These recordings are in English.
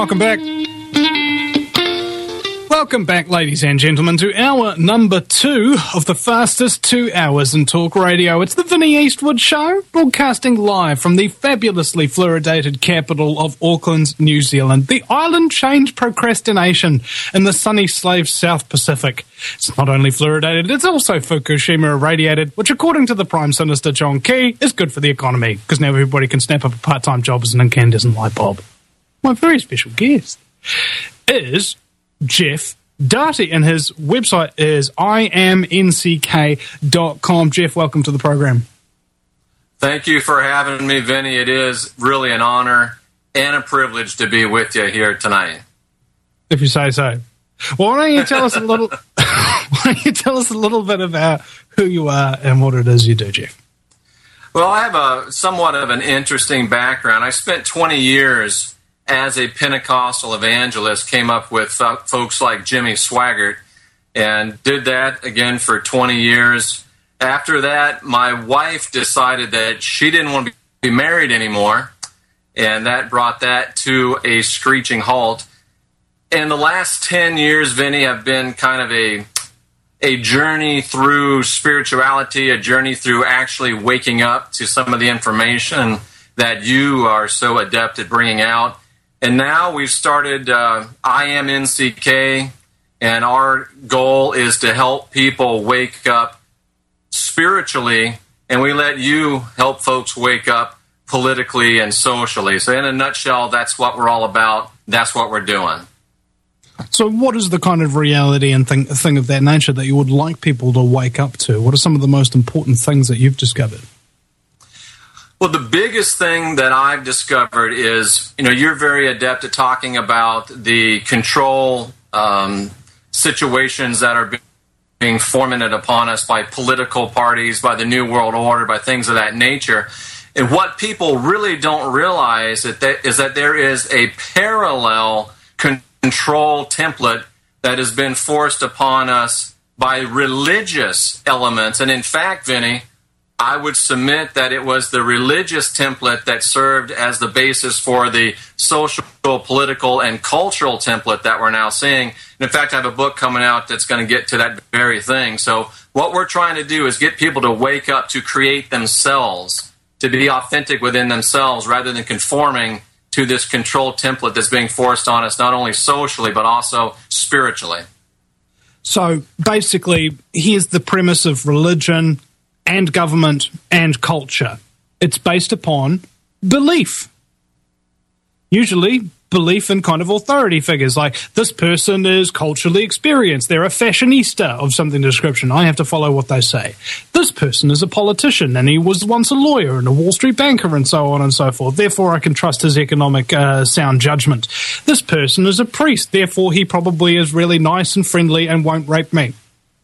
Welcome back. Welcome back, ladies and gentlemen, to hour number 2 of the fastest 2 hours in talk radio. It's the Vinnie Eastwood Show, broadcasting live from the fabulously fluoridated capital of Auckland, New Zealand, the island change procrastination in the sunny slave South Pacific. It's not only fluoridated, it's also Fukushima irradiated, which, according to the Prime Minister John Key, is good for the economy, because now everybody can snap up a part-time job as an incandescent light bulb. My very special guest is Jeff Darty, and his website is imnck.com. Jeff, welcome to the program. Thank you for having me, Vinny. It is really an honor and a privilege to be with you here tonight. If you say so. Well, why don't you tell us a little? Why don't you tell us a little bit about who you are and what it is you do, Jeff? Well, I have a somewhat of an interesting background. I spent 20 years as a Pentecostal evangelist, came up with folks like Jimmy Swaggart, and did that again for 20 years. After that, my wife decided that she didn't want to be married anymore, and that brought that to a screeching halt. And the last 10 years, Vinny, have been kind of a journey through spirituality, a journey through actually waking up to some of the information that you are so adept at bringing out. And now we've started IMNCK, and our goal is to help people wake up spiritually, and we let you help folks wake up politically and socially. So in a nutshell, that's what we're all about. That's what we're doing. So what is the kind of reality and thing of that nature that you would like people to wake up to? What are some of the most important things that you've discovered? Well, the biggest thing that I've discovered is, you're very adept at talking about the control situations that are being fomented upon us by political parties, by the New World Order, by things of that nature. And what people really don't realize is that there is a parallel control template that has been forced upon us by religious elements. And in fact, Vinny, I would submit that it was the religious template that served as the basis for the social, political, and cultural template that we're now seeing. And in fact, I have a book coming out that's going to get to that very thing. So what we're trying to do is get people to wake up, to create themselves, to be authentic within themselves, rather than conforming to this control template that's being forced on us, not only socially, but also spiritually. So basically, here's the premise of religion and government and culture. It's based upon belief. Usually belief in kind of authority figures, like this person is culturally experienced, they're a fashionista of something description, I have to follow what they say. This person is a politician and he was once a lawyer and a Wall Street banker and so on and so forth, therefore I can trust his economic sound judgment. This person is a priest, therefore he probably is really nice and friendly and won't rape me.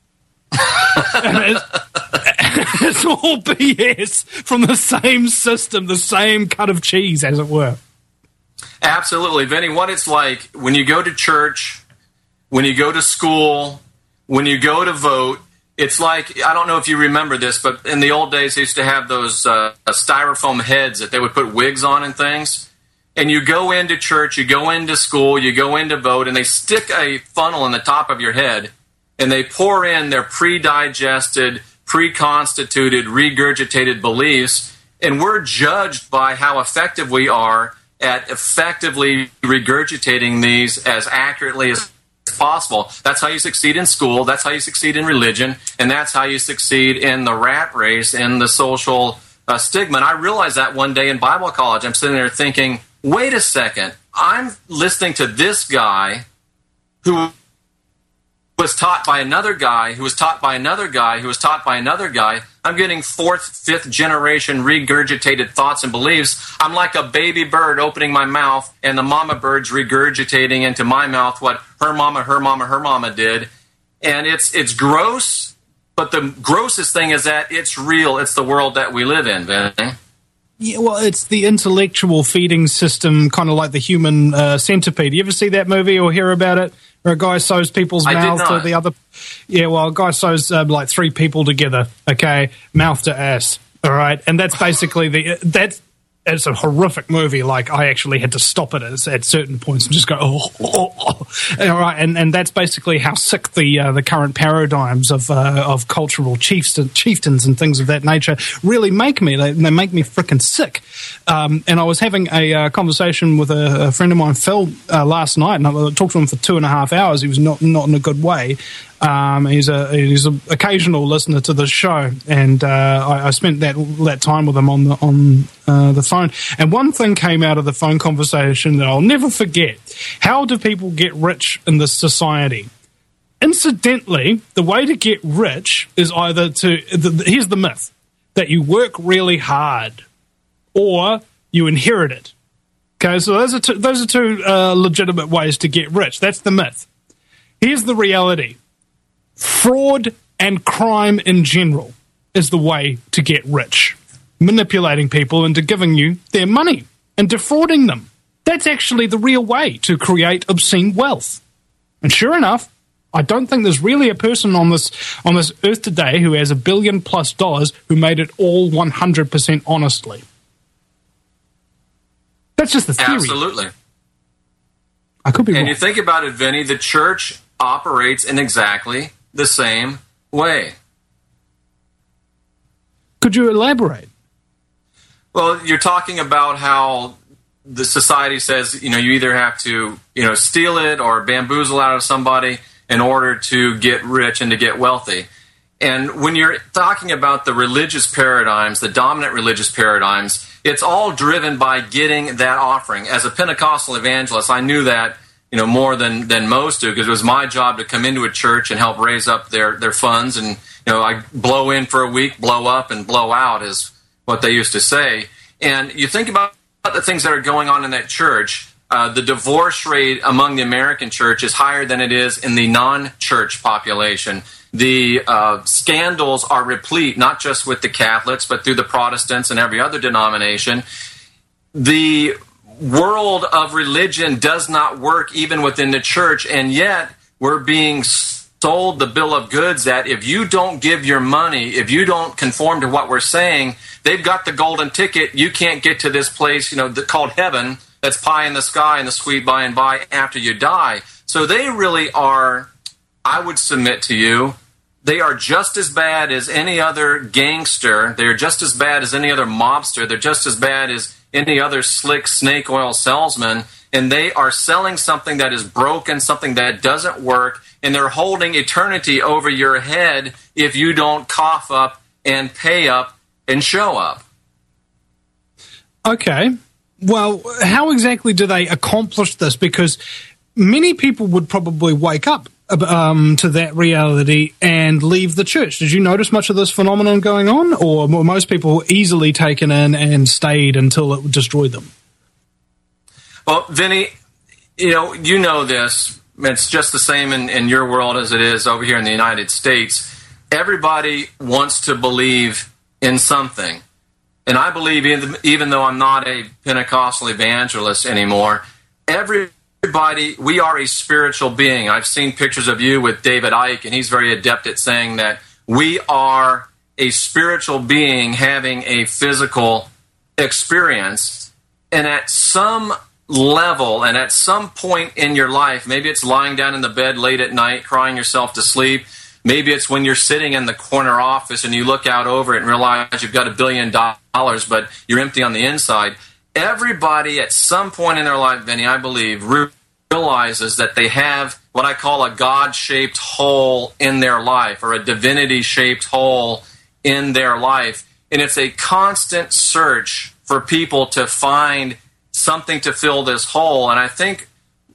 It's all BS from the same system, the same cut of cheese, as it were. Absolutely. Vinny, what it's like when you go to church, when you go to school, when you go to vote, it's like, I don't know if you remember this, but in the old days, they used to have those styrofoam heads that they would put wigs on and things. And you go into church, you go into school, you go into vote, and they stick a funnel in the top of your head, and they pour in their pre-digested, pre-constituted, regurgitated beliefs, and we're judged by how effective we are at effectively regurgitating these as accurately as possible. That's how you succeed in school, that's how you succeed in religion, and that's how you succeed in the rat race, in the social stigma. And I realized that one day in Bible college. I'm sitting there thinking, wait a second, I'm listening to this guy who was taught by another guy, who was taught by another guy, who was taught by another guy. I'm getting fourth, fifth generation regurgitated thoughts and beliefs. I'm like a baby bird opening my mouth, and the mama bird's regurgitating into my mouth what her mama did. And it's gross, but the grossest thing is that it's real. It's the world that we live in, Vinny. Yeah, well, it's the intellectual feeding system, kind of like the human centipede. You ever see that movie or hear about it? Where a guy sews people's mouth to the other. Yeah, well, a guy sews like three people together. Okay, mouth to ass. All right, and that's basically it's a horrific movie. Like, I actually had to stop it at certain points and just go, All right, and that's basically how sick the current paradigms of cultural chieftains and things of that nature really make me. They make me freaking sick. And I was having a conversation with a friend of mine, Phil, last night, and I talked to him for 2.5 hours. He was not in a good way. He's an occasional listener to the show, and I spent that time with him on the phone. And one thing came out of the phone conversation that I'll never forget. How do people get rich in this society? Incidentally, the way to get rich is either here's the myth, that you work really hard or you inherit it. Okay, so those are two legitimate ways to get rich. That's the myth. Here's the reality. Fraud and crime in general is the way to get rich. Manipulating people into giving you their money and defrauding them. That's actually the real way to create obscene wealth. And sure enough, I don't think there's really a person on this earth today who has $1 billion+ who made it all 100% honestly. That's just the theory. Absolutely. I could be wrong. And you think about it, Vinny, the church operates in exactly the same way. Could you elaborate? Well, you're talking about how the society says, you either have to, steal it or bamboozle out of somebody in order to get rich and to get wealthy. And when you're talking about the religious paradigms, the dominant religious paradigms, it's all driven by getting that offering. As a Pentecostal evangelist, I knew that, more than most do, because it was my job to come into a church and help raise up their funds. And, I blow in for a week, blow up, and blow out is what they used to say. And you think about the things that are going on in that church. The divorce rate among the American church is higher than it is in the non-church population. The scandals are replete, not just with the Catholics, but through the Protestants and every other denomination. The world of religion does not work even within the church, and yet we're being sold the bill of goods that if you don't give your money, if you don't conform to what we're saying, they've got the golden ticket. You can't get to this place, called heaven. That's pie in the sky and the sweet by and by after you die. So they really are, I would submit to you, they are just as bad as any other gangster. They're just as bad as any other mobster. They're just as bad as any other slick snake oil salesman. And they are selling something that is broken, something that doesn't work, and they're holding eternity over your head if you don't cough up and pay up and show up. Okay. Well, how exactly do they accomplish this? Because many people would probably wake up to that reality and leave the church. Did you notice much of this phenomenon going on, or were most people easily taken in and stayed until it destroyed them? Well, Vinny, you know this. It's just the same in your world as it is over here in the United States. Everybody wants to believe in something. And I believe, even though I'm not a Pentecostal evangelist anymore, everybody, we are a spiritual being. I've seen pictures of you with David Icke, and he's very adept at saying that we are a spiritual being having a physical experience. And at some level and at some point in your life, maybe it's lying down in the bed late at night crying yourself to sleep, maybe it's when you're sitting in the corner office and you look out over it and realize you've got $1 billion but you're empty on the inside. Everybody at some point in their life, Vinny, I believe, realizes that they have what I call a God-shaped hole in their life, or a divinity-shaped hole in their life. And it's a constant search for people to find something to fill this hole. And I think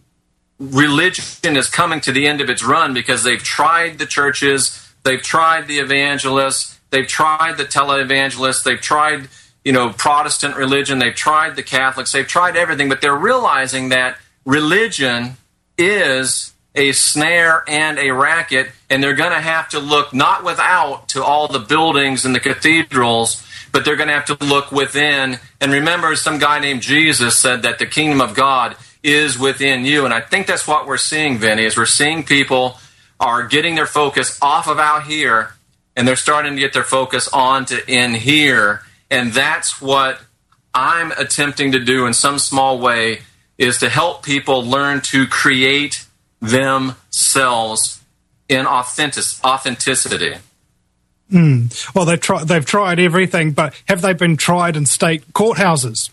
religion is coming to the end of its run because they've tried the churches, they've tried the evangelists, they've tried the televangelists, they've tried, Protestant religion, they've tried the Catholics, they've tried everything, but they're realizing that religion is a snare and a racket, and they're going to have to look not without to all the buildings and the cathedrals, but they're going to have to look within. And remember, some guy named Jesus said that the kingdom of God is within you. And I think that's what we're seeing, Vinny, is we're seeing people are getting their focus off of out here, and they're starting to get their focus on to in here. And that's what I'm attempting to do in some small way is to help people learn to create themselves in authenticity. Well, they've tried everything, but have they been tried in state courthouses?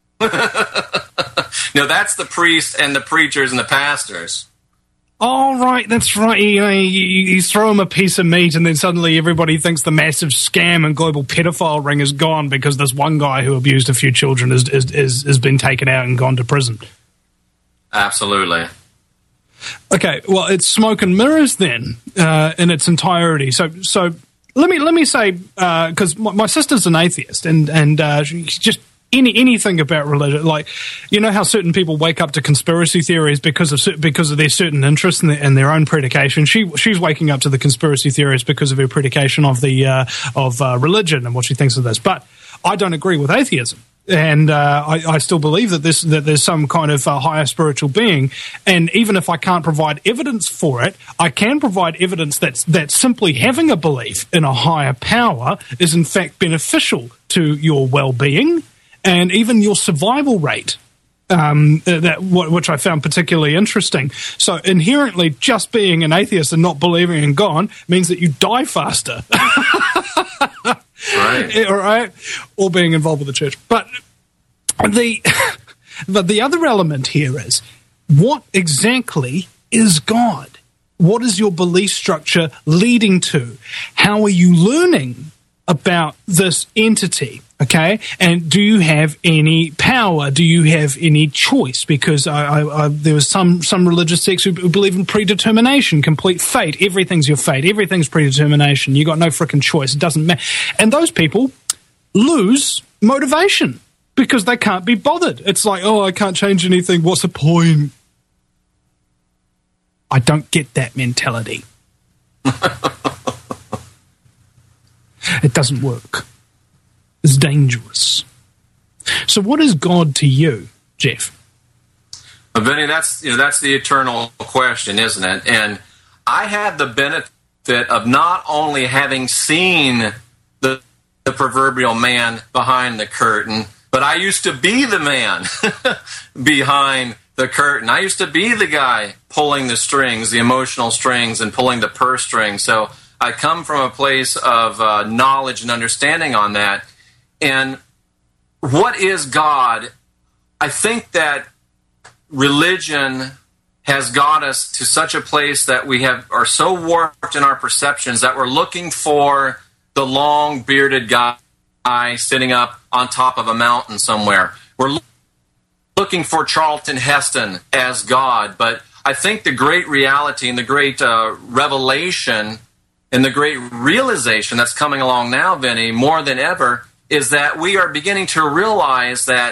No, that's the priests and the preachers and the pastors. Oh, right, that's right. You throw them a piece of meat and then suddenly everybody thinks the massive scam and global pedophile ring is gone because this one guy who abused a few children has been taken out and gone to prison. Absolutely. Okay, well, it's smoke and mirrors then in its entirety. So let me say, because my sister's an atheist and she's just anything about religion, like, you know how certain people wake up to conspiracy theories because of their certain interests and their own predication. She's waking up to the conspiracy theories because of her predication of religion and what she thinks of this. But I don't agree with atheism. And I still believe that there's some kind of higher spiritual being. And even if I can't provide evidence for it, I can provide evidence that simply having a belief in a higher power is in fact beneficial to your well-being and even your survival rate. Which I found particularly interesting. So inherently, just being an atheist and not believing in God means that you die faster. Right. Or being involved with the church. But the other element here is, what exactly is God? What is your belief structure leading to? How are you learning about this entity? Okay, and do you have any power? Do you have any choice? Because there was some religious sects who believe in predetermination, complete fate. Everything's your fate. Everything's predetermination. You got no frickin' choice. It doesn't matter. And those people lose motivation because they can't be bothered. It's like, oh, I can't change anything. What's the point? I don't get that mentality. It doesn't work. It's dangerous. So what is God to you, Jeff? Well, Benny, that's the eternal question, isn't it? And I have the benefit of not only having seen the proverbial man behind the curtain, but I used to be the man behind the curtain. I used to be the guy pulling the strings, the emotional strings, and pulling the purse strings. So I come from a place of knowledge and understanding on that. And what is God? I think that religion has got us to such a place that we are so warped in our perceptions that we're looking for the long bearded guy sitting up on top of a mountain somewhere. We're looking for Charlton Heston as God. But I think the great reality and the great revelation and the great realization that's coming along now, Vinny, more than ever, is that we are beginning to realize that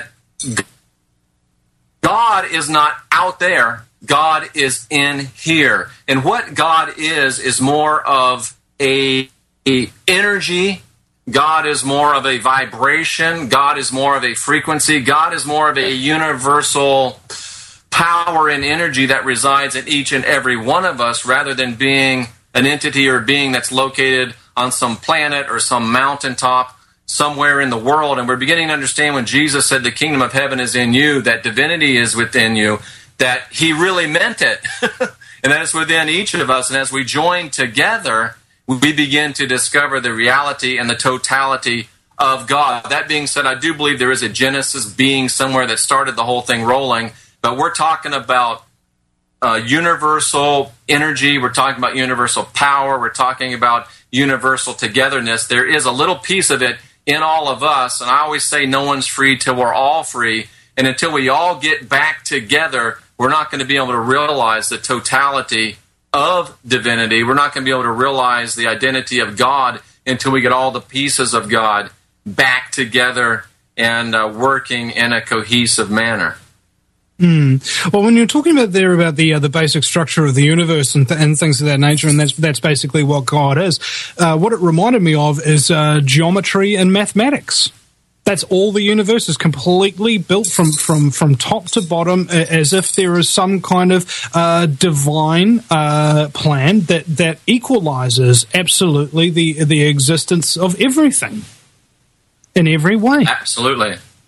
God is not out there. God is in here. And what God is more of a energy. God is more of a vibration. God is more of a frequency. God is more of a universal power and energy that resides in each and every one of us, rather than being an entity or being that's located on some planet or some mountaintop somewhere in the world. And we're beginning to understand when Jesus said the kingdom of heaven is in you, that divinity is within you, that he really meant it. And that it's within each of us. And as we join together, we begin to discover the reality and the totality of God. That being said, I do believe there is a Genesis being somewhere that started the whole thing rolling. But we're talking about universal energy. We're talking about universal power. We're talking about universal togetherness. There is a little piece of it in all of us, and I always say no one's free till we're all free, and until we all get back together, we're not going to be able to realize the totality of divinity. We're not going to be able to realize the identity of God until we get all the pieces of God back together and working in a cohesive manner. Well, when you're talking about the basic structure of the universe and things of that nature, and that's basically what God is, what it reminded me of is geometry and mathematics. That's all the universe is, completely built from top to bottom, as if there is some kind of divine plan that equalizes absolutely the existence of everything in every way. Absolutely.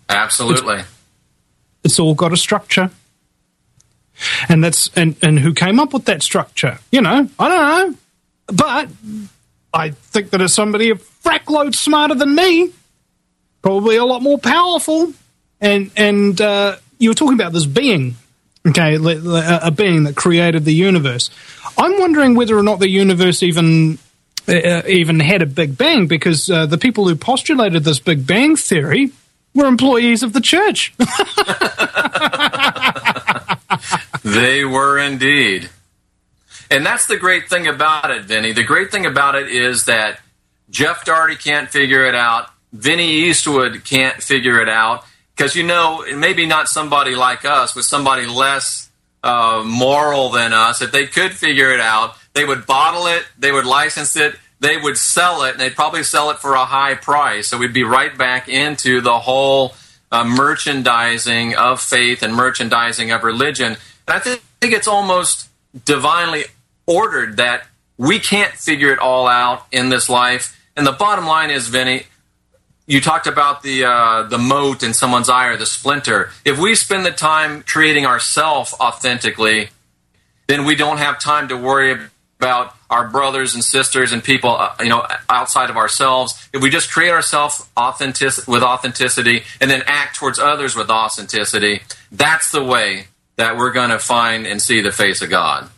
Absolutely. It's all got a structure. And who came up with that structure? I don't know. But I think that it's somebody a frack load smarter than me, probably a lot more powerful. And you were talking about this being, okay, a being that created the universe. I'm wondering whether or not the universe even had a Big Bang, because the people who postulated this Big Bang theory were employees of the church. They were indeed. And that's the great thing about it, Vinny. The great thing about it is that Jeff Daugherty can't figure it out. Vinny Eastwood can't figure it out. Because, maybe not somebody like us, but somebody less moral than us. If they could figure it out, they would bottle it, they would license it, they would sell it, and they'd probably sell it for a high price. So we'd be right back into the whole merchandising of faith and merchandising of religion. And I think it's almost divinely ordered that we can't figure it all out in this life. And the bottom line is, Vinny, you talked about the mote in someone's eye or the splinter. If we spend the time creating ourselves authentically, then we don't have time to worry about our brothers and sisters and people, outside of ourselves. If we just create ourselves with authenticity and then act towards others with authenticity, that's the way that we're going to find and see the face of God.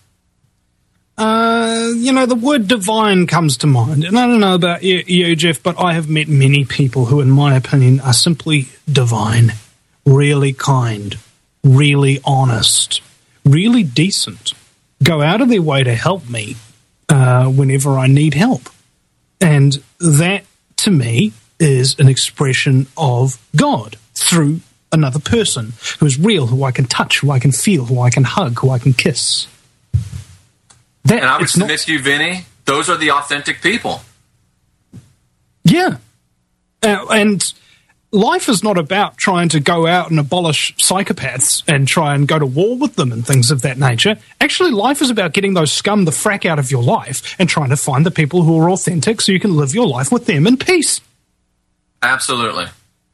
The word divine comes to mind. And I don't know about you, Jeff, but I have met many people who, in my opinion, are simply divine, really kind, really honest, really decent, go out of their way to help me whenever I need help. And that, to me, is an expression of God through another person who is real, who I can touch, who I can feel, who I can hug, who I can kiss. And I would submit to you, Vinny, those are the authentic people. Yeah. And life is not about trying to go out and abolish psychopaths and try and go to war with them and things of that nature. Actually, life is about getting those scum the frack out of your life and trying to find the people who are authentic so you can live your life with them in peace. Absolutely.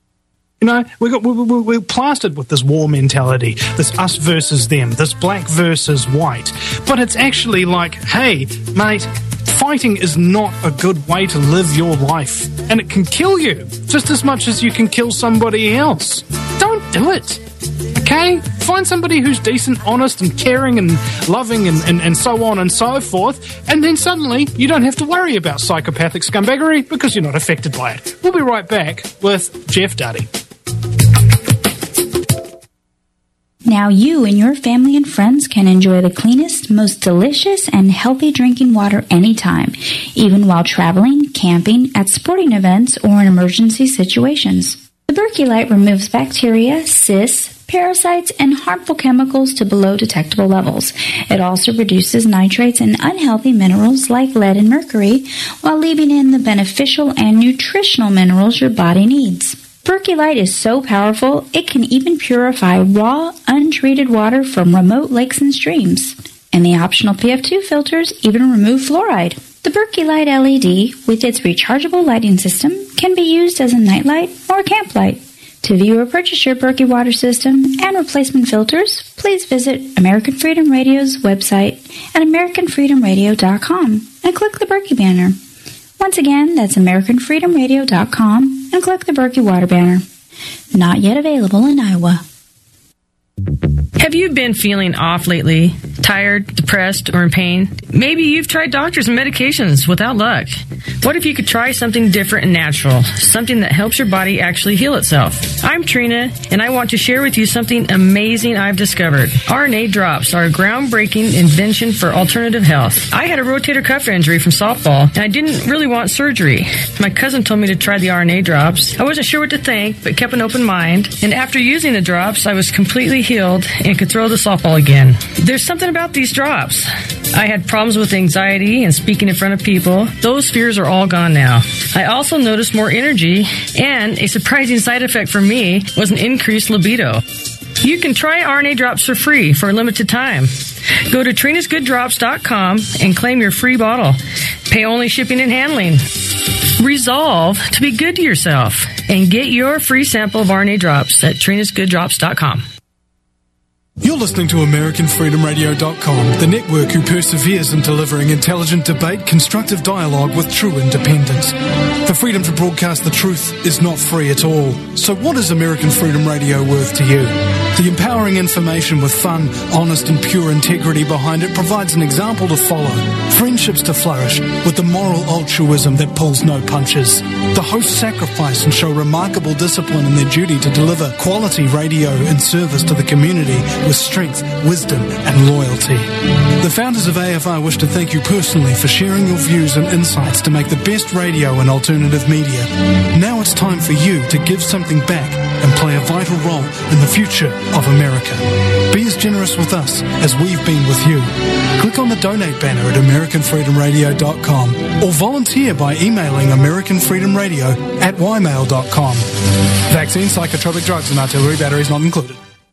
We're plastered with this war mentality, this us versus them, this black versus white. But it's actually like, hey, mate, fighting is not a good way to live your life. And it can kill you just as much as you can kill somebody else. Don't do it. Okay? Find somebody who's decent, honest, and caring and loving and so on and so forth, and then suddenly you don't have to worry about psychopathic scumbaggery because you're not affected by it. We'll be right back with Jeff Daugherty. Now you and your family and friends can enjoy the cleanest, most delicious, and healthy drinking water anytime, even while traveling, camping, at sporting events, or in emergency situations. The Berkey Light removes bacteria, cysts, parasites, and harmful chemicals to below detectable levels. It also reduces nitrates and unhealthy minerals like lead and mercury, while leaving in the beneficial and nutritional minerals your body needs. Berkey Light is so powerful, it can even purify raw, untreated water from remote lakes and streams. And the optional PF2 filters even remove fluoride. The Berkey Light LED, with its rechargeable lighting system, can be used as a nightlight or camp light. To view or purchase your Berkey water system and replacement filters, please visit American Freedom Radio's website at AmericanFreedomRadio.com and click the Berkey banner. Once again, that's AmericanFreedomRadio.com and click the Berkey water banner. Not yet available in Iowa. Have you been feeling off lately? Tired, depressed, or in pain? Maybe you've tried doctors and medications without luck. What if you could try something different and natural? Something that helps your body actually heal itself. I'm Trina, and I want to share with you something amazing I've discovered. RNA drops are a groundbreaking invention for alternative health. I had a rotator cuff injury from softball, and I didn't really want surgery. My cousin told me to try the RNA drops. I wasn't sure what to think, but kept an open mind. And after using the drops, I was completely healed and could throw the softball again. There's something about these drops. I had problems with anxiety and speaking in front of people. Those fears are all gone now. I also noticed more energy, and a surprising side effect for me was an increased libido. You can try RNA Drops for free for a limited time. Go to TrinasGoodDrops.com and claim your free bottle. Pay only shipping and handling. Resolve to be good to yourself and get your free sample of RNA Drops at TrinasGoodDrops.com. You're listening to AmericanFreedomRadio.com, the network who perseveres in delivering intelligent debate, constructive dialogue with true independence. The freedom to broadcast the truth is not free at all. So what is American Freedom Radio worth to you? The empowering information with fun, honest and pure integrity behind it provides an example to follow, friendships to flourish, with the moral altruism that pulls no punches. The hosts sacrifice and show remarkable discipline in their duty to deliver quality radio in service to the community with strength, wisdom and loyalty. The founders of AFR wish to thank you personally for sharing your views and insights to make the best radio and alternative media. Now it's time for you to give something back and play a vital role in the future of America. Be as generous with us as we've been with you. Click on the donate banner at AmericanFreedomRadio.com or volunteer by emailing AmericanFreedomRadio@ymail.com. Vaccine, psychotropic drugs and artillery batteries not included.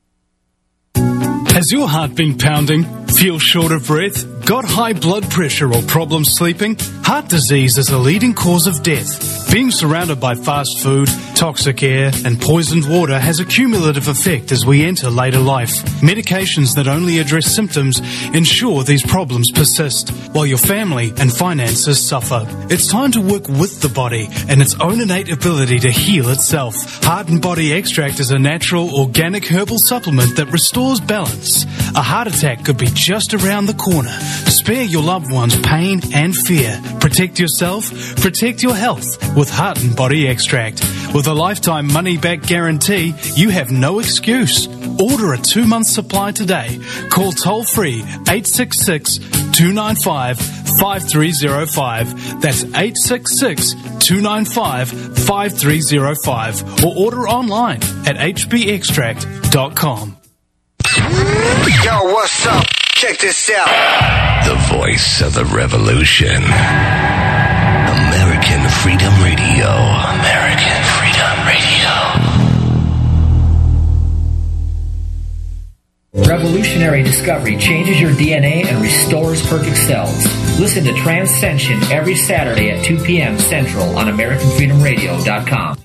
Has your heart been pounding? Feel short of breath? Got high blood pressure or problems sleeping? Heart disease is a leading cause of death. Being surrounded by fast food, toxic air and poisoned water has a cumulative effect as we enter later life. Medications that only address symptoms ensure these problems persist, while your family and finances suffer. It's time to work with the body and its own innate ability to heal itself. Heart and Body Extract is a natural, organic herbal supplement that restores balance. A heart attack could be just around the corner. Spare your loved ones pain and fear. Protect yourself, protect your health with Heart and Body Extract. With a lifetime money-back guarantee, you have no excuse. Order a 2-month supply today. Call toll-free 866-295-5305. That's 866-295-5305. Or order online at hbextract.com. Yo, what's up? Check this out. The voice of the revolution. American Freedom Radio. American Freedom Radio. Revolutionary discovery changes your DNA and restores perfect cells. Listen to Transcension every Saturday at 2 p.m. Central on AmericanFreedomRadio.com.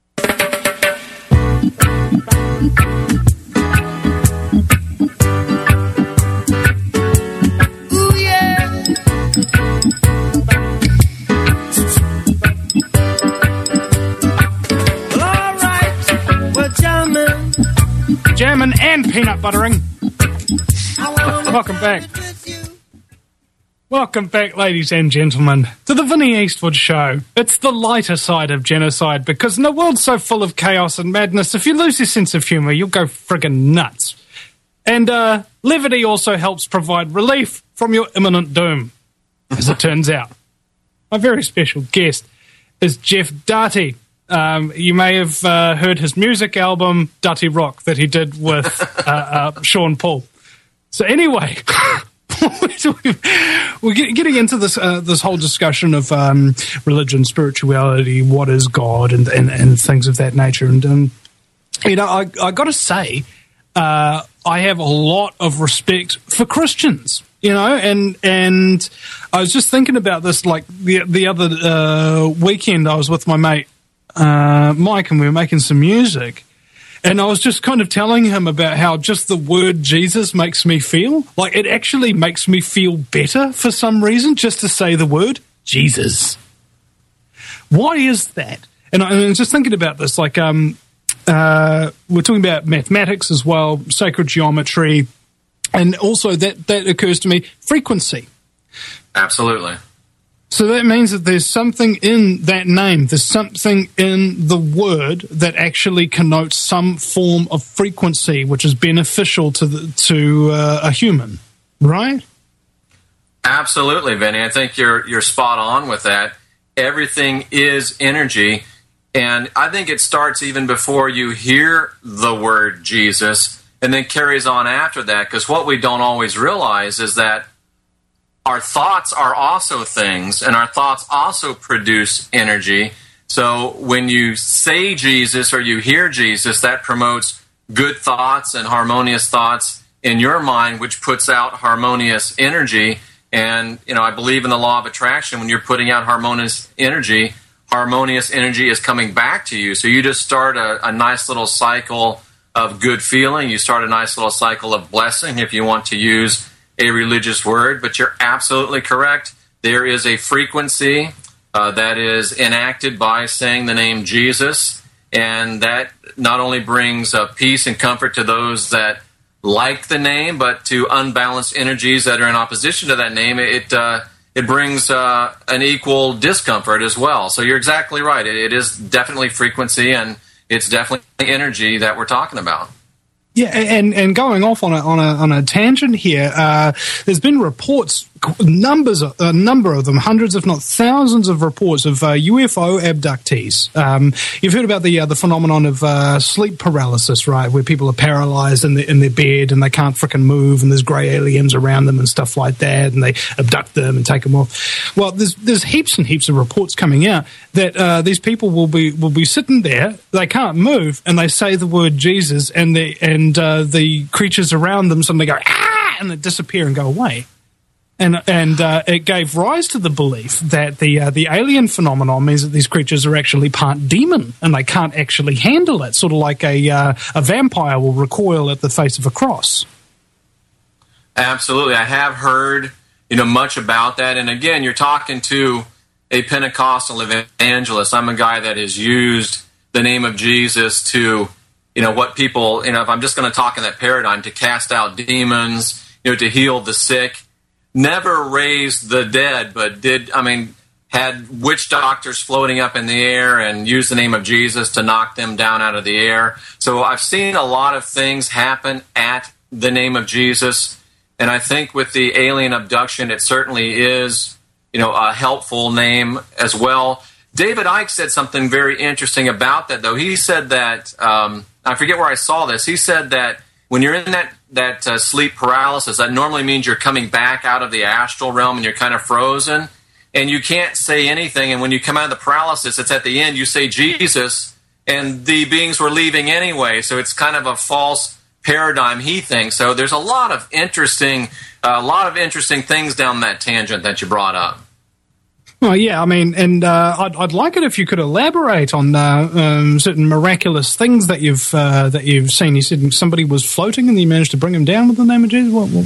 Jamming and peanut buttering. Welcome back. Welcome back, ladies and gentlemen, to the Vinnie Eastwood Show. It's the lighter side of genocide, because in a world so full of chaos and madness, if you lose your sense of humour, you'll go friggin' nuts. And levity also helps provide relief from your imminent doom, as it turns out. My very special guest is Jeff Darty. You may have heard his music album, Dirty Rock, that he did with Sean Paul. So anyway, we're getting into this whole discussion of religion, spirituality, what is God, and things of that nature. And you know, I got to say, I have a lot of respect for Christians. You know, and I was just thinking about this, like the other weekend. I was with my mate Mike, and we were making some music. And I was just kind of telling him about how just the word Jesus makes me feel. Like, it actually makes me feel better for some reason, just to say the word Jesus. Why is that? And I was just thinking about this, like, we're talking about mathematics as well, sacred geometry, and also that occurs to me, frequency. Absolutely. So that means that there's something in that name, there's something in the word that actually connotes some form of frequency, which is beneficial to a human, right? Absolutely, Vinny. I think you're spot on with that. Everything is energy, and I think it starts even before you hear the word Jesus, and then carries on after that, because what we don't always realize is that our thoughts are also things, and our thoughts also produce energy. So when you say Jesus or you hear Jesus, that promotes good thoughts and harmonious thoughts in your mind, which puts out harmonious energy. And, I believe in the law of attraction. When you're putting out harmonious energy is coming back to you. So you just start a nice little cycle of good feeling. You start a nice little cycle of blessing, if you want to use a religious word. But you're absolutely correct. There is a frequency that is enacted by saying the name Jesus, and that not only brings peace and comfort to those that like the name, but to unbalanced energies that are in opposition to that name, it brings an equal discomfort as well. So you're exactly right. It is definitely frequency, and it's definitely energy that we're talking about. Yeah, and going off on a tangent here, there's been reports, a number of them, hundreds if not thousands of reports of UFO abductees. You've heard about the phenomenon of sleep paralysis, right, where people are paralyzed in their bed and they can't frickin' move, and there's grey aliens around them and stuff like that, and they abduct them and take them off. Well, there's heaps and heaps of reports coming out that these people will be sitting there, they can't move, and they say the word Jesus, and the creatures around them suddenly go, ah, and they disappear and go away. And it gave rise to the belief that the alien phenomenon means that these creatures are actually part demon and they can't actually handle it, sort of like a vampire will recoil at the face of a cross. Absolutely. I have heard much about that. And again, you're talking to a Pentecostal evangelist. I'm a guy that has used the name of Jesus to what people, if I'm just going to talk in that paradigm, to cast out demons, to heal the sick, never raised the dead, but had witch doctors floating up in the air and used the name of Jesus to knock them down out of the air. So I've seen a lot of things happen at the name of Jesus. And I think with the alien abduction, it certainly is, a helpful name as well. David Icke said something very interesting about that, though. He said that, I forget where I saw this. He said that when you're in that sleep paralysis, that normally means you're coming back out of the astral realm and you're kind of frozen and you can't say anything. And when you come out of the paralysis, it's at the end, you say Jesus, and the beings were leaving anyway. So it's kind of a false paradigm, he thinks. So there's a lot of interesting things down that tangent that you brought up. Well, yeah, I'd like it if you could elaborate on certain miraculous things that you've seen. You said somebody was floating and you managed to bring him down with the name of Jesus. What?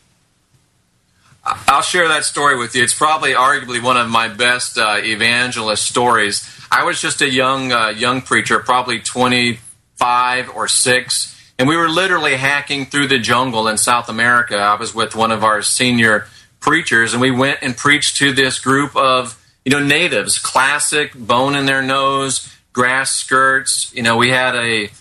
I'll share that story with you. It's probably arguably one of my best evangelist stories. I was just a young preacher, probably 25 or 6, and we were literally hacking through the jungle in South America. I was with one of our senior preachers, and we went and preached to this group of natives, classic bone in their nose, grass skirts. We had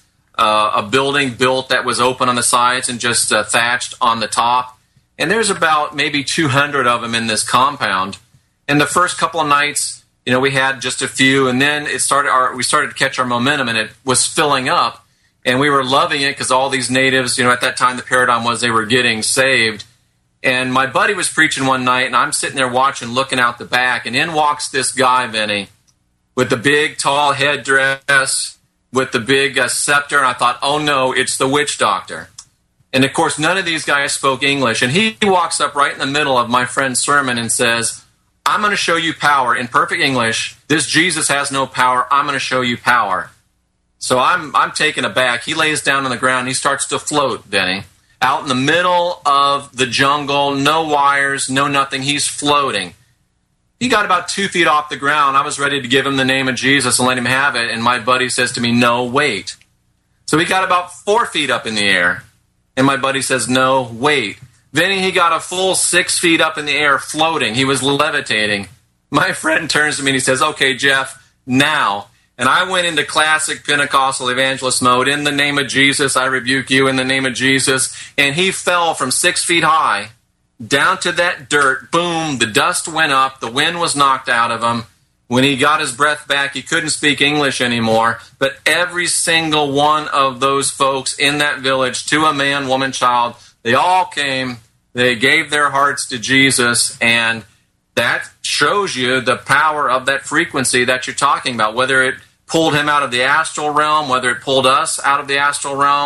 a building built that was open on the sides and just thatched on the top, and there's about maybe 200 of them in this compound. And the first couple of nights, we had just a few, and then we started to catch our momentum, and it was filling up, and we were loving it because all these natives, at that time the paradigm was they were getting saved. And my buddy was preaching one night, and I'm sitting there watching, looking out the back, and in walks this guy, Vinny, with the big, tall headdress, with the big scepter, and I thought, oh no, it's the witch doctor. And of course, none of these guys spoke English, and he walks up right in the middle of my friend's sermon and says, I'm going to show you power in perfect English. This Jesus has no power. I'm going to show you power. So I'm taken aback. He lays down on the ground, and he starts to float, Vinny. Out in the middle of the jungle, no wires, no nothing. He's floating. He got about 2 feet off the ground. I was ready to give him the name of Jesus and let him have it. And my buddy says to me, no, wait. So he got about 4 feet up in the air. And my buddy says, no, wait. Then he got a full 6 feet up in the air floating. He was levitating. My friend turns to me and he says, okay, Jeff, now. And I went into classic Pentecostal evangelist mode. In the name of Jesus, I rebuke you in the name of Jesus. And he fell from 6 feet high down to that dirt. Boom, the dust went up. The wind was knocked out of him. When he got his breath back, he couldn't speak English anymore. But every single one of those folks in that village, to a man, woman, child, they all came. They gave their hearts to Jesus, and that shows you the power of that frequency that you're talking about, whether it pulled him out of the astral realm, whether it pulled us out of the astral realm.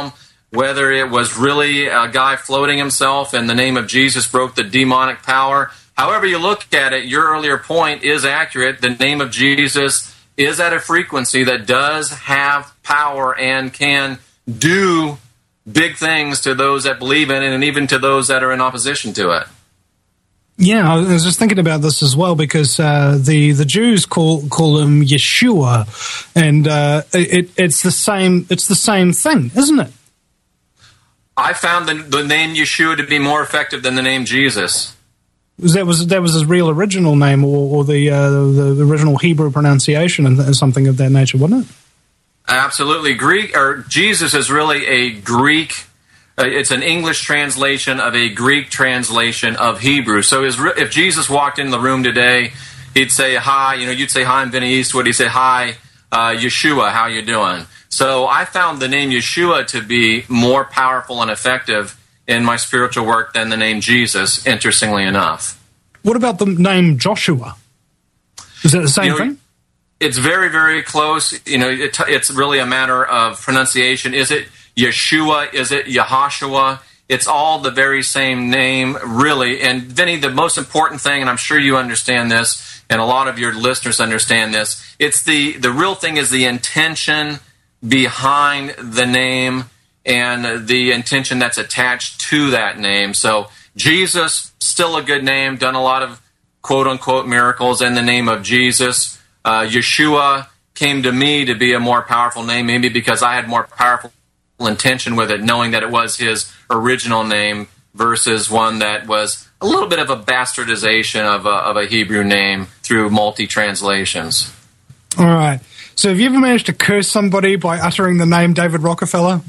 whether it was really a guy floating himself and the name of Jesus broke the demonic power. However you look at it, your earlier point is accurate. The name of Jesus is at a frequency that does have power and can do big things to those that believe in it and even to those that are in opposition to it. Yeah, I was just thinking about this as well because the Jews call him Yeshua, and it's the same thing, isn't it? I found the name Yeshua to be more effective than the name Jesus. That was his real original name, or the original Hebrew pronunciation, and something of that nature, wasn't it? Absolutely. Jesus is really a Greek. It's an English translation of a Greek translation of Hebrew. So if Jesus walked in the room today, he'd say hi. You'd say hi, I'm Vinny Eastwood. He'd say hi, Yeshua. How you doing? So I found the name Yeshua to be more powerful and effective in my spiritual work than the name Jesus, interestingly enough. What about the name Joshua? Is that the same thing? It's very, very close. It's really a matter of pronunciation. Is it Yeshua? Is it Yahashua? It's all the very same name, really. And Vinny, the most important thing, and I'm sure you understand this, and a lot of your listeners understand this, it's the real thing is the intention behind the name and the intention that's attached to that name. So Jesus, still a good name, done a lot of quote-unquote miracles in the name of Jesus. Yeshua came to me to be a more powerful name, maybe because I had more powerful intention with it, knowing that it was his original name versus one that was a little bit of a bastardization of a Hebrew name through multi-translations. All right. So have you ever managed to curse somebody by uttering the name David Rockefeller?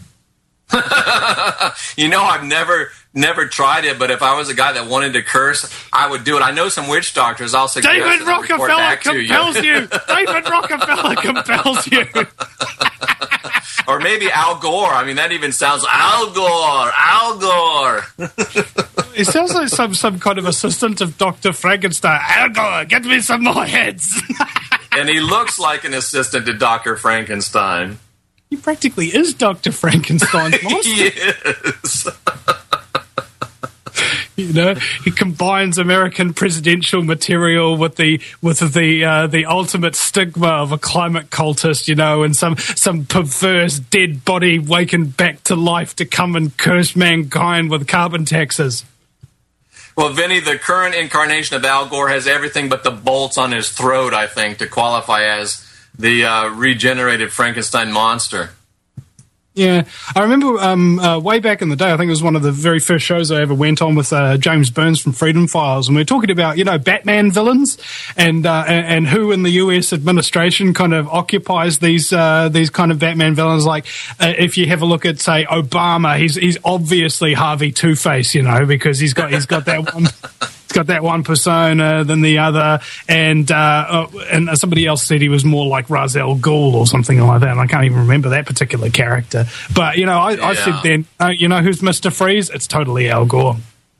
I've never tried it, but if I was a guy that wanted to curse, I would do it. I know some witch doctors. I'll suggest David Rockefeller compels you. David Rockefeller compels you. Or maybe Al Gore. I mean, that even sounds Al Gore. It sounds like some kind of assistant of Dr. Frankenstein. Al Gore, get me some more heads. And he looks like an assistant to Dr. Frankenstein. He practically is Dr. Frankenstein's monster. He is. He combines American presidential material with the ultimate stigma of a climate cultist, and some perverse dead body waking back to life to come and curse mankind with carbon taxes. Well, Vinny, the current incarnation of Al Gore has everything but the bolts on his throat, I think, to qualify as the regenerated Frankenstein monster. Yeah, I remember way back in the day, I think it was one of the very first shows I ever went on with James Burns from Freedom Files, and we were talking about, Batman villains and who in the US administration kind of occupies these kind of Batman villains. Like, if you have a look at, say, Obama, he's obviously Harvey Two-Face, because he's got that one. It's got that one persona than the other, and somebody else said he was more like Ra's al Ghul or something like that, and I can't even remember that particular character. But, I said then, who's Mr. Freeze? It's totally Al Gore.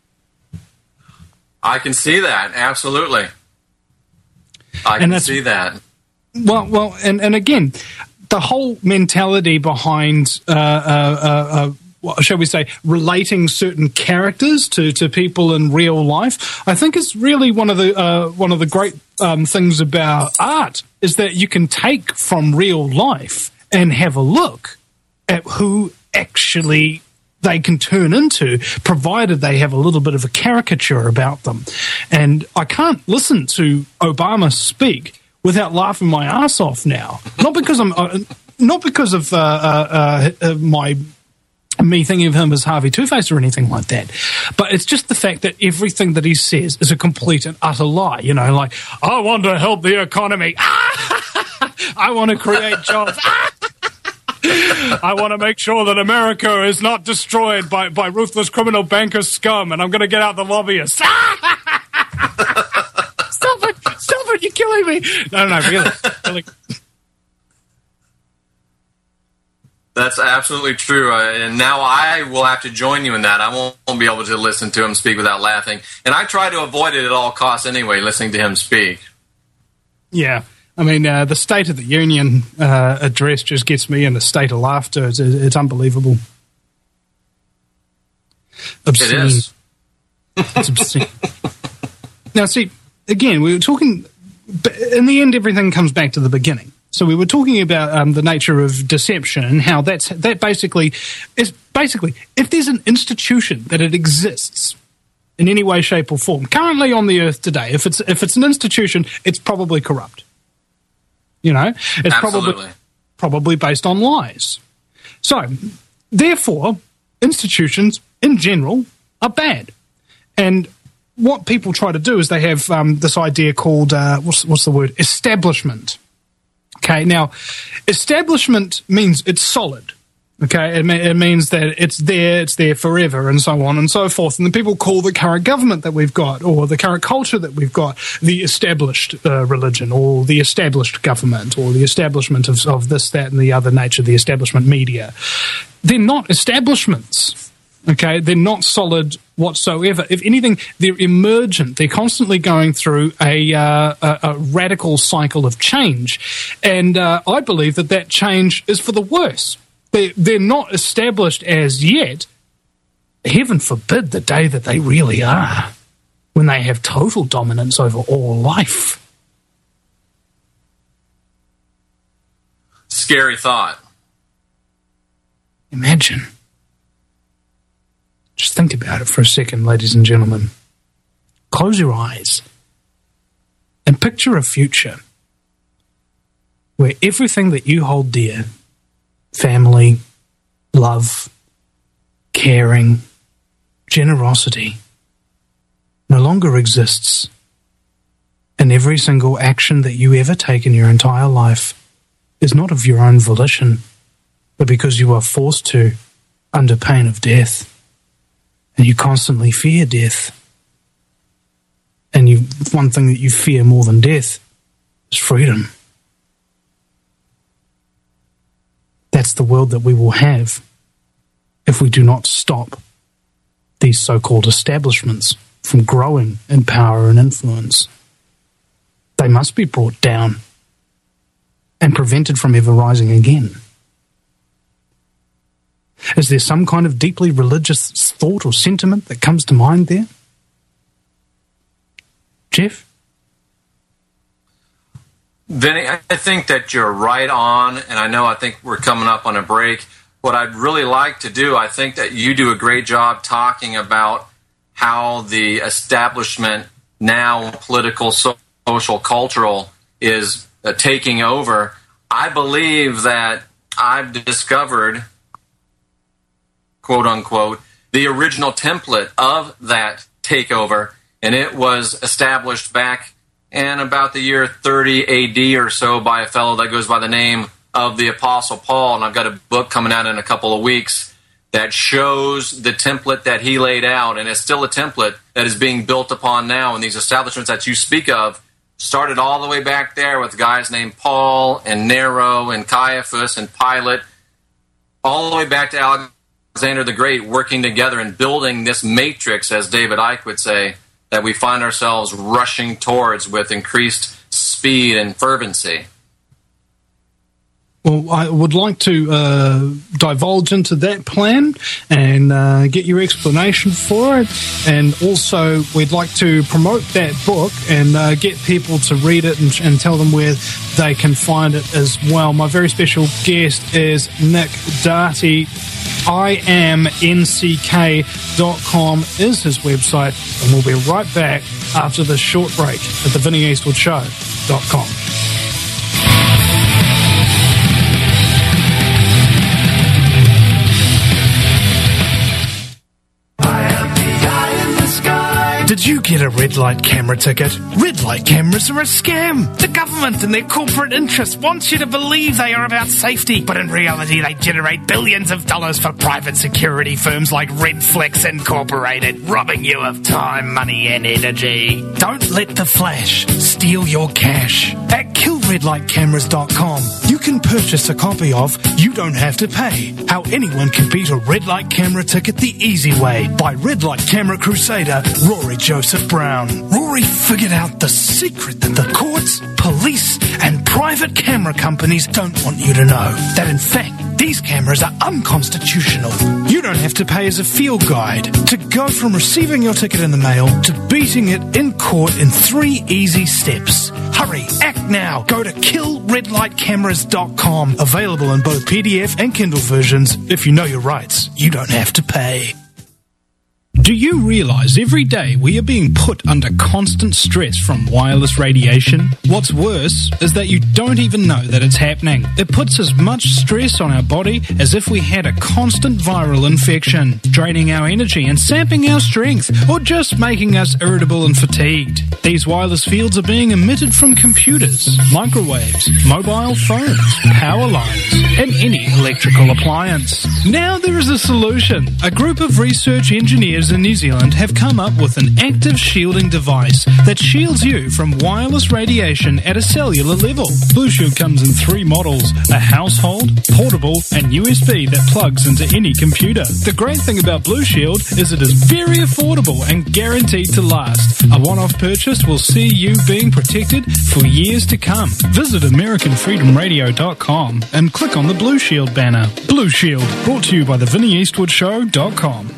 I can see that, absolutely. I can see that. Well, and again, the whole mentality behind shall we say, relating certain characters to people in real life, I think is really one of the great things about art is that you can take from real life and have a look at who actually they can turn into, provided they have a little bit of a caricature about them. And I can't listen to Obama speak without laughing my ass off now. Not because of me thinking of him as Harvey Two-Face or anything like that. But it's just the fact that everything that he says is a complete and utter lie. Like, I want to help the economy. I want to create jobs. I want to make sure that America is not destroyed by ruthless criminal banker scum, and I'm going to get out the lobbyists. Stop it, you're killing me. No, really. That's absolutely true, and now I will have to join you in that. I won't be able to listen to him speak without laughing, and I try to avoid it at all costs anyway, listening to him speak. Yeah, I mean, the State of the Union address just gets me in a state of laughter. It's unbelievable. obscene. It is. It's obscene. Now, see, again, we were talking, in the end, everything comes back to the beginning. So we were talking about the nature of deception and how that basically is if there's an institution that it exists in any way, shape, or form currently on the earth today, if it's an institution, it's probably corrupt. You know, it's probably based on lies. So, therefore, institutions in general are bad. And what people try to do is they have this idea called what's the word? Establishment. Okay, now, establishment means it's solid. Okay, it means that it's there forever, and so on and so forth. And the people call the current government that we've got, or the current culture that we've got, the established religion, or the established government, or the establishment of this, that, and the other nature, the establishment media. They're not establishments. Okay, they're not solid whatsoever. If anything, they're emergent. They're constantly going through a radical cycle of change, and I believe that change is for the worse. They're not established as yet. Heaven forbid the day that they really are, when they have total dominance over all life. Scary thought. Imagine. Just think about it for a second, ladies and gentlemen. Close your eyes and picture a future where everything that you hold dear, family, love, caring, generosity, no longer exists, and every single action that you ever take in your entire life is not of your own volition, but because you are forced to under pain of death. And you constantly fear death. And one thing that you fear more than death is freedom. That's the world that we will have if we do not stop these so-called establishments from growing in power and influence. They must be brought down and prevented from ever rising again. Is there some kind of deeply religious thought or sentiment that comes to mind there? Jeff? Vinny, I think that you're right on, and I think we're coming up on a break. What I'd really like to do, I think that you do a great job talking about how the establishment now, political, social, cultural, is taking over. I believe that I've discovered, quote unquote, the original template of that takeover, and it was established back in about the year 30 AD or so by a fellow that goes by the name of the Apostle Paul, and I've got a book coming out in a couple of weeks that shows the template that he laid out, and it's still a template that is being built upon now, and these establishments that you speak of started all the way back there with guys named Paul and Nero and Caiaphas and Pilate, all the way back to Alexander the Great, working together and building this matrix, as David Icke would say, that we find ourselves rushing towards with increased speed and fervency. Well, I would like to divulge into that plan and get your explanation for it. And also, we'd like to promote that book and get people to read it and tell them where they can find it as well. My very special guest is Nick Darty. IamNCK.com is his website, and we'll be right back after this short break at theVinnyEastwoodShow.com. Did you get a red light camera ticket? Red light cameras are a scam. The government and their corporate interests want you to believe they are about safety, but in reality they generate billions of dollars for private security firms like Redflex Incorporated, robbing you of time, money and energy. Don't let the flash steal your cash. At KillRedLightCameras.com, you can purchase a copy of You Don't Have to Pay, How Anyone Can Beat a Red Light Camera Ticket the Easy Way by Red Light Camera Crusader Rory Joseph Brown. Rory figured out the secret that the courts, police, and private camera companies don't want you to know. That in fact, These cameras are unconstitutional. You don't have to pay as a field guide to go from receiving your ticket in the mail to beating it in court in 3 easy steps. Hurry, act now. Go to killredlightcameras.com. Available in both PDF and Kindle versions. If you know your rights, you don't have to pay. Do you realise every day we are being put under constant stress from wireless radiation? What's worse is that you don't even know that it's happening. It puts as much stress on our body as if we had a constant viral infection, draining our energy and sapping our strength, or just making us irritable and fatigued. These wireless fields are being emitted from computers, microwaves, mobile phones, power lines, and any electrical appliance. Now there is a solution. A group of research engineers in New Zealand have come up with an active shielding device that shields you from wireless radiation at a cellular level. Blue Shield comes in 3 models: a household, portable, and USB that plugs into any computer. The great thing about Blue Shield is it is very affordable and guaranteed to last. A one-off purchase will see you being protected for years to come. Visit AmericanFreedomRadio.com and click on the Blue Shield banner. Blue Shield, brought to you by TheVinnyEastwoodShow.com.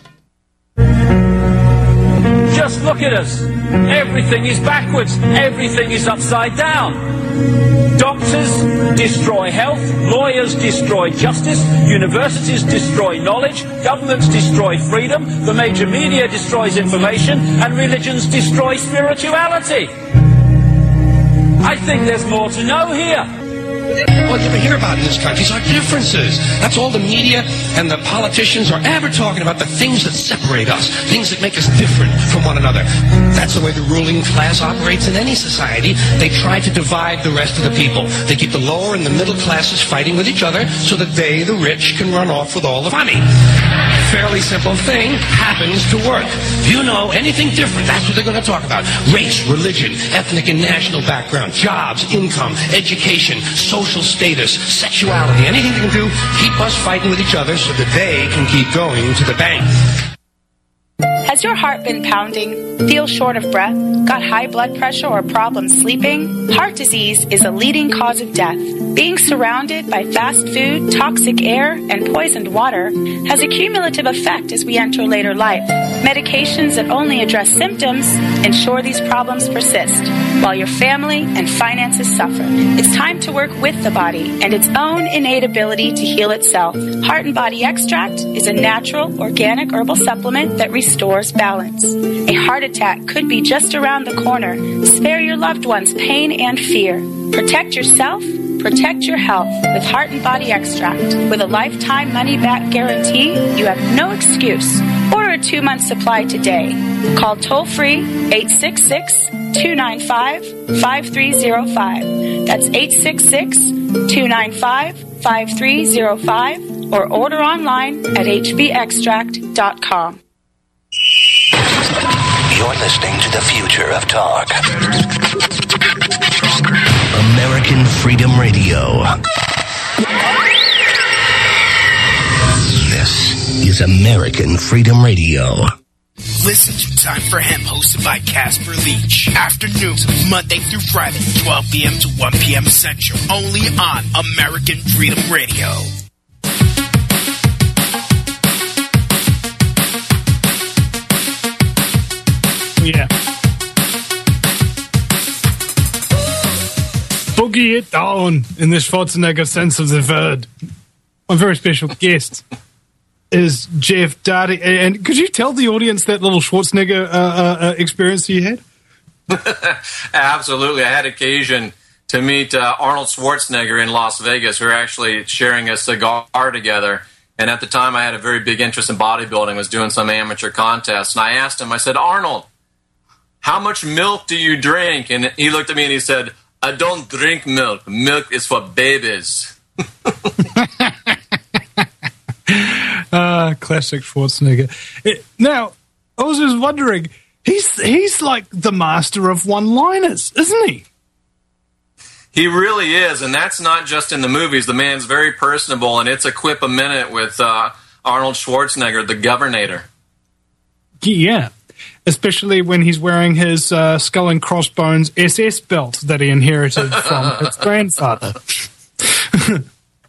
Just look at us. Everything is backwards. Everything is upside down. Doctors destroy health. Lawyers destroy justice. Universities destroy knowledge. Governments destroy freedom. The major media destroys information. And religions destroy spirituality. I think there's more to know here. All you ever hear about in this country is our differences. That's all the media and the politicians are ever talking about, the things that separate us, things that make us different from one another. That's the way the ruling class operates in any society. They try to divide the rest of the people. They keep the lower and the middle classes fighting with each other so that they, the rich, can run off with all the money. Fairly simple thing happens to work. If you know anything different, that's what they're going to talk about. Race, religion, ethnic and national background, jobs, income, education, social status, sexuality, anything they can do, keep us fighting with each other so that they can keep going to the bank. Has your heart been pounding? Feel short of breath? Got high blood pressure or problems sleeping? Heart disease is a leading cause of death. Being surrounded by fast food, toxic air, and poisoned water has a cumulative effect as we enter later life. Medications that only address symptoms ensure these problems persist, while your family and finances suffer. It's time to work with the body and its own innate ability to heal itself. Heart and Body Extract is a natural, organic herbal supplement that restores balance. A heart attack could be just around the corner. Spare your loved ones pain and fear. Protect yourself. Protect your health with Heart and Body Extract. With a lifetime money-back guarantee, you have no excuse. Order a 2-month supply today. Call toll-free 866-295-5305. That's 866-295-5305. Or order online at hbextract.com. You're listening to the future of talk. American Freedom Radio. This is American Freedom Radio. Listen to Time for Hemp, hosted by Casper Leach. Afternoons, Monday through Friday, 12 p.m. to 1 p.m. Central. Only on American Freedom Radio. Yeah. Boogie it down in the Schwarzenegger sense of the word. My very special guest is Jeff Darty. And could you tell the audience that little Schwarzenegger experience you had? Absolutely. I had occasion to meet Arnold Schwarzenegger in Las Vegas. We were actually sharing a cigar together. And at the time, I had a very big interest in bodybuilding, was doing some amateur contests. And I asked him, I said, Arnold, how much milk do you drink? And he looked at me and he said, I don't drink milk. Milk is for babies. Classic Schwarzenegger. Now, I was just wondering, he's like the master of one-liners, isn't he? He really is, and that's not just in the movies. The man's very personable, and it's a quip a minute with Arnold Schwarzenegger, the Governator. Yeah, especially when he's wearing his skull and crossbones SS belt that he inherited from his grandfather.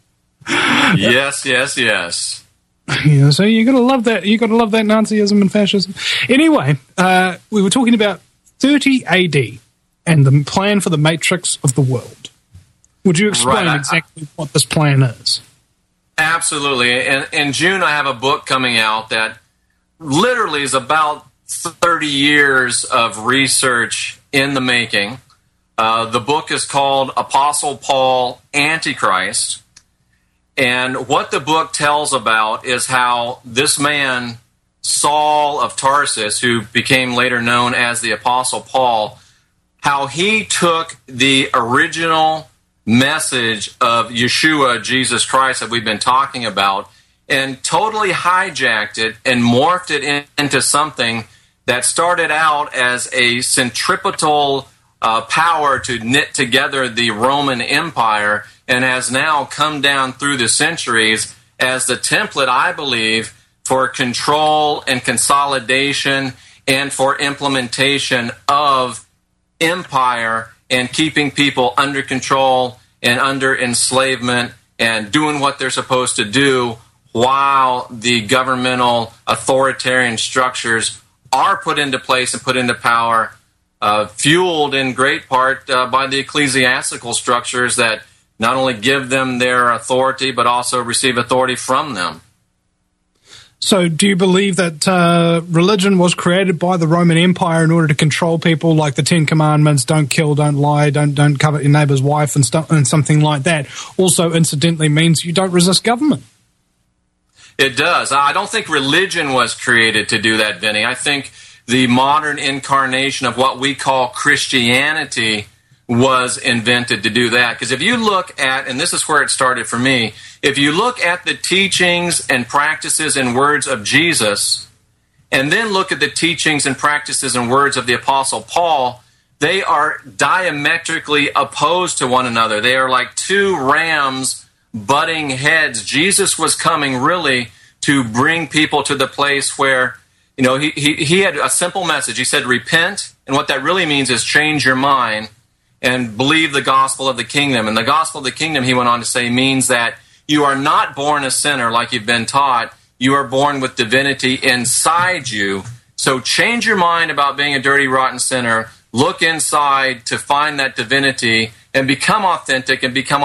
Yes, yes, yes. Yeah, so you got to love that. You got to love that Nazism and fascism. Anyway, we were talking about 30 AD and the plan for the matrix of the world. Would you explain exactly what this plan is? Absolutely. In June, I have a book coming out that literally is about 30 years of research in the making. The book is called Apostle Paul Antichrist. And what the book tells about is how this man, Saul of Tarsus, who became later known as the Apostle Paul, how he took the original message of Yeshua, Jesus Christ, that we've been talking about, and totally hijacked it and morphed it into something that started out as a centripetal power to knit together the Roman Empire, and has now come down through the centuries as the template, I believe, for control and consolidation and for implementation of empire and keeping people under control and under enslavement and doing what they're supposed to do while the governmental authoritarian structures are put into place and put into power, fueled in great part by the ecclesiastical structures that not only give them their authority, but also receive authority from them. So do you believe that religion was created by the Roman Empire in order to control people, like the Ten Commandments, don't kill, don't lie, don't covet your neighbor's wife, and something like that, also incidentally means you don't resist government? It does. I don't think religion was created to do that, Vinny. I think the modern incarnation of what we call Christianity was invented to do that. Because if you look at, and this is where it started for me, if you look at the teachings and practices and words of Jesus, and then look at the teachings and practices and words of the Apostle Paul, they are diametrically opposed to one another. They are like two rams butting heads. Jesus was coming really to bring people to the place where, you know, he had a simple message. He said, repent, and what that really means is change your mind and believe the gospel of the kingdom. And the gospel of the kingdom, he went on to say, means that you are not born a sinner like you've been taught. You are born with divinity inside you. So change your mind about being a dirty, rotten sinner. Look inside to find that divinity and become authentic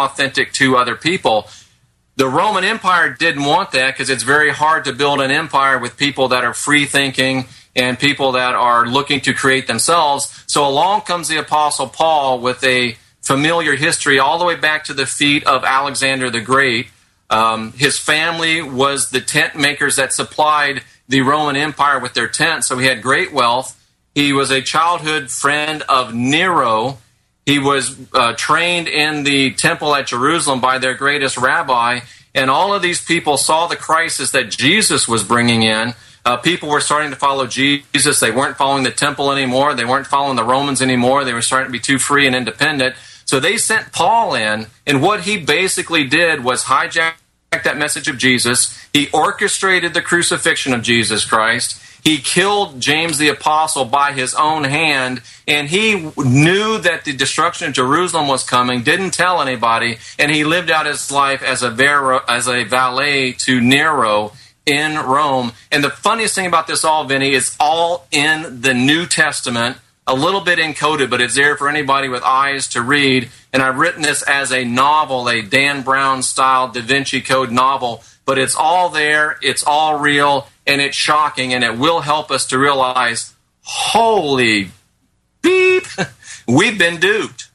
to other people. The Roman Empire didn't want that because it's very hard to build an empire with people that are free-thinking and people that are looking to create themselves. So along comes the Apostle Paul with a familiar history all the way back to the feet of Alexander the Great. His family was the tent makers that supplied the Roman Empire with their tents, so he had great wealth. He was a childhood friend of Nero. He was trained in the temple at Jerusalem by their greatest rabbi, and all of these people saw the crisis that Jesus was bringing in. People were starting to follow Jesus. They weren't following the temple anymore. They weren't following the Romans anymore. They were starting to be too free and independent. So they sent Paul in, and what he basically did was hijack that message of Jesus. He orchestrated the crucifixion of Jesus Christ. He killed James the Apostle by his own hand, and he knew that the destruction of Jerusalem was coming, didn't tell anybody, and he lived out his life as a valet to Nero in Rome. And the funniest thing about this all, Vinny, is all in the New Testament, a little bit encoded, but it's there for anybody with eyes to read. And I've written this as a novel, a Dan Brown-style Da Vinci Code novel, but it's all there, it's all real, and it's shocking, and it will help us to realize, holy beep, we've been duped.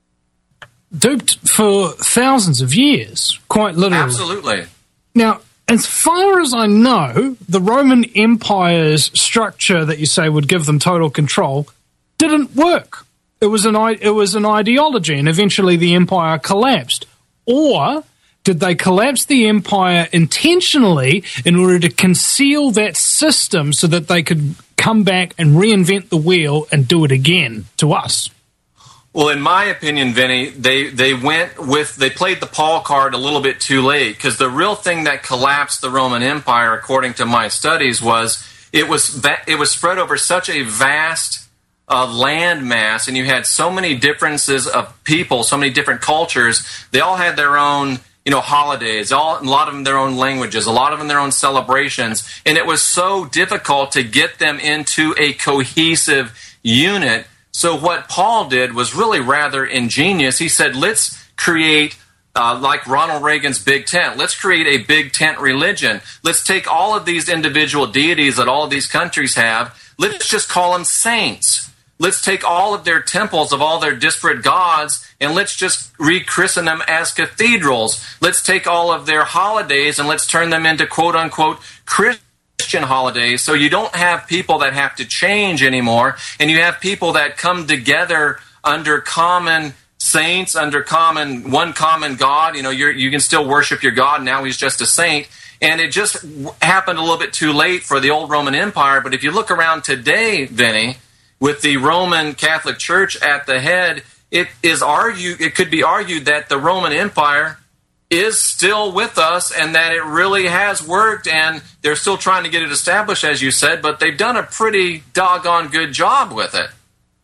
Duped for thousands of years, quite literally. Absolutely. Now, as far as I know, the Roman Empire's structure that you say would give them total control didn't work. It was an ideology, and eventually the empire collapsed. Or did they collapse the empire intentionally in order to conceal that system so that they could come back and reinvent the wheel and do it again to us? Well, in my opinion, Vinny, they played the Paul card a little bit too late, because the real thing that collapsed the Roman Empire, according to my studies, was it was spread over such a vast land mass, and you had so many differences of people, so many different cultures. They all had their own holidays, a lot of them their own languages, a lot of them their own celebrations, and it was so difficult to get them into a cohesive unit. So what Paul did was really rather ingenious. He said, let's create, like Ronald Reagan's Big Tent, let's create a big tent religion. Let's take all of these individual deities that all of these countries have, let's just call them saints. Let's take all of their temples of all their disparate gods and let's just rechristen them as cathedrals. Let's take all of their holidays and let's turn them into quote-unquote Christian holidays. So you don't have people that have to change anymore, and you have people that come together under common saints, under one common God. You can still worship your God. Now he's just a saint. And it just happened a little bit too late for the old Roman Empire. But if you look around today, Vinny, with the Roman Catholic Church at the head, it could be argued that the Roman Empire is still with us and that it really has worked, and they're still trying to get it established, as you said, but they've done a pretty doggone good job with it.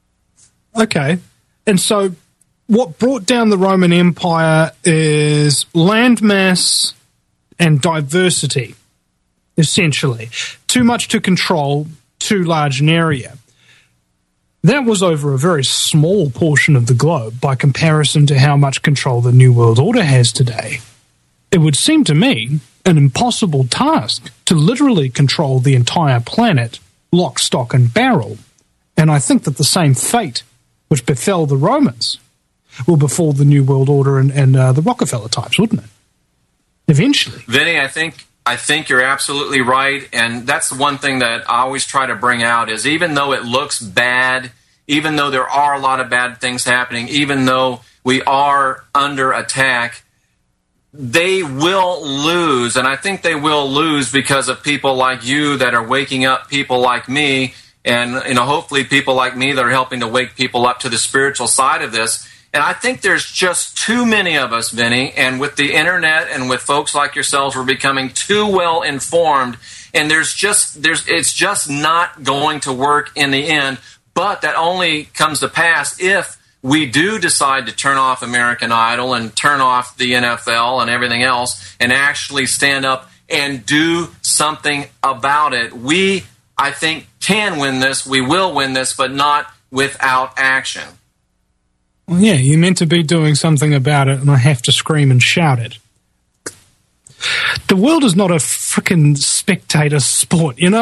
Okay. And so what brought down the Roman Empire is landmass and diversity, essentially. Too much to control, too large an area. That was over a very small portion of the globe by comparison to how much control the New World Order has today. It would seem to me an impossible task to literally control the entire planet, lock, stock, and barrel. And I think that the same fate which befell the Romans will befall the New World Order and the Rockefeller types, wouldn't it? Eventually. Vinny, I think you're absolutely right, and that's the one thing that I always try to bring out is even though it looks bad, even though there are a lot of bad things happening, even though we are under attack, they will lose, and I think they will lose because of people like you that are waking up people like me, and hopefully people like me that are helping to wake people up to the spiritual side of this. And I think there's just too many of us, Vinny, and with the internet and with folks like yourselves, we're becoming too well informed, and it's just not going to work in the end. But that only comes to pass if we do decide to turn off American Idol and turn off the NFL and everything else and actually stand up and do something about it. We, I think, can win this. We will win this, but not without action. Well, yeah, you're meant to be doing something about it, and I have to scream and shout it. The world is not a frickin' spectator sport, no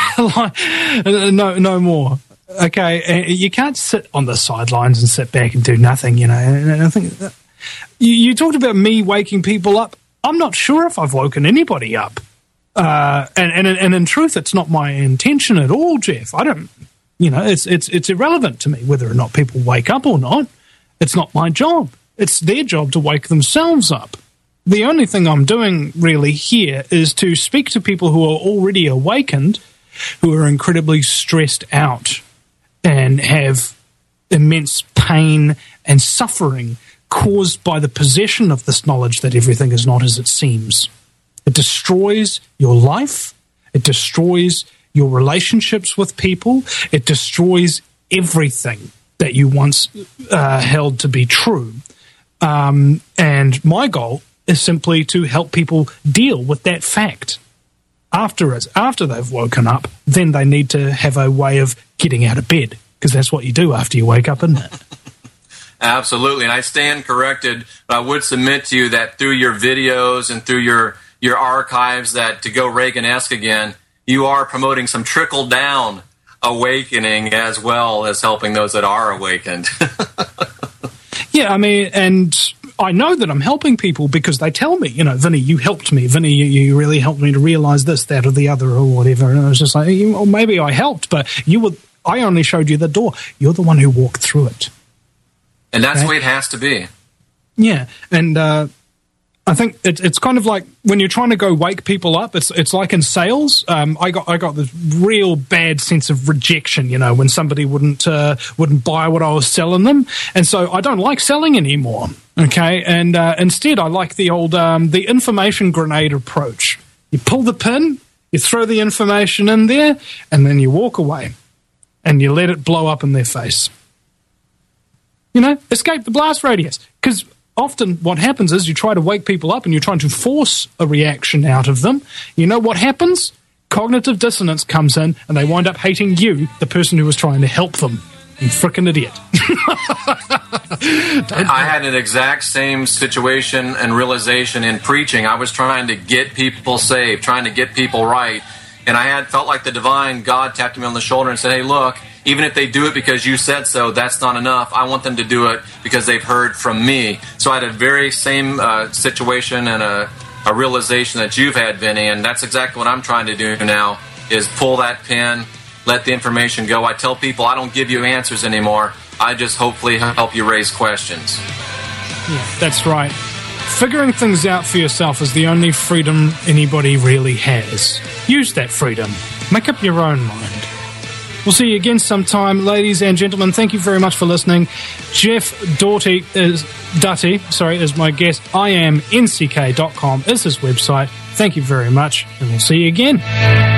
more. Okay, you can't sit on the sidelines and sit back and do nothing, And I think you talked about me waking people up. I'm not sure if I've woken anybody up, and in truth, it's not my intention at all, Jeff. I don't, it's irrelevant to me whether or not people wake up or not. It's not my job. It's their job to wake themselves up. The only thing I'm doing really here is to speak to people who are already awakened, who are incredibly stressed out and have immense pain and suffering caused by the possession of this knowledge that everything is not as it seems. It destroys your life. It destroys your relationships with people. It destroys everything that you once held to be true. And my goal is simply to help people deal with that fact. After they've woken up, then they need to have a way of getting out of bed, because that's what you do after you wake up, isn't it? Absolutely, and I stand corrected. But I would submit to you that through your videos and through your archives, that to go Reagan-esque again, you are promoting some trickle-down awakening as well as helping those that are awakened. Yeah, I mean, and I know that I'm helping people because they tell me, Vinny, you helped me. Vinny, you really helped me to realize this, that, or the other, or whatever. And I was just like, maybe I helped, but I only showed you the door. You're the one who walked through it. And that's the way it has to be. Yeah, and I think it's kind of like when you're trying to go wake people up. It's like in sales. I got this real bad sense of rejection, when somebody wouldn't buy what I was selling them, and so I don't like selling anymore. Okay, and instead I like the old the information grenade approach. You pull the pin, you throw the information in there, and then you walk away, and you let it blow up in their face. Escape the blast radius, because often what happens is you try to wake people up and you're trying to force a reaction out of them. You know what happens? Cognitive dissonance comes in and they wind up hating you, the person who was trying to help them. You frickin' idiot. I had an exact same situation and realization in preaching. I was trying to get people saved, trying to get people right. And I felt like the divine God tapped me on the shoulder and said, hey, look, even if they do it because you said so, that's not enough. I want them to do it because they've heard from me. So I had a very same situation and a realization that you've had, Vinny, and that's exactly what I'm trying to do now, is pull that pin, let the information go. I tell people I don't give you answers anymore. I just hopefully help you raise questions. Yeah, that's right. Figuring things out for yourself is the only freedom anybody really has. Use that freedom. Make up your own mind. We'll see you again sometime, ladies and gentlemen. Thank you very much for listening. Jeff Dutty is my guest. IamNCK.com is his website. Thank you very much, and we'll see you again.